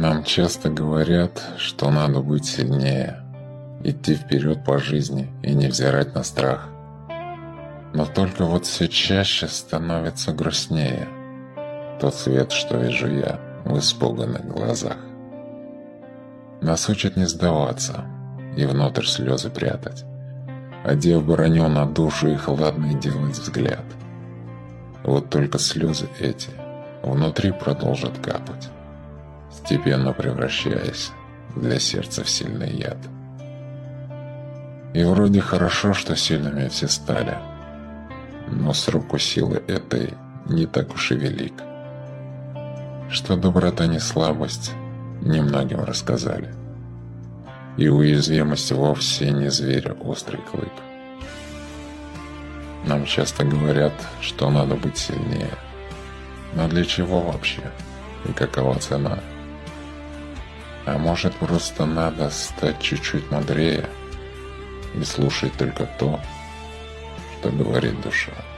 Нам часто говорят, что надо быть сильнее, идти вперед по жизни и не взирать на страх. Но только вот все чаще становится грустнее тот свет, что вижу я в испуганных глазах. Нас учат не сдаваться и внутрь слезы прятать, одев броню на душу и хладный делать взгляд. Вот только слезы эти внутри продолжат капать, степенно превращаясь для сердца в сильный яд. И вроде хорошо, что сильными все стали, но срок у силы этой не так уж и велик. Что доброта не слабость, немногим рассказали. И уязвимость вовсе не зверя острый клык. Нам часто говорят, что надо быть сильнее. Но для чего вообще? И какова цена? А может, просто надо стать чуть-чуть мудрее и слушать только то, что говорит душа.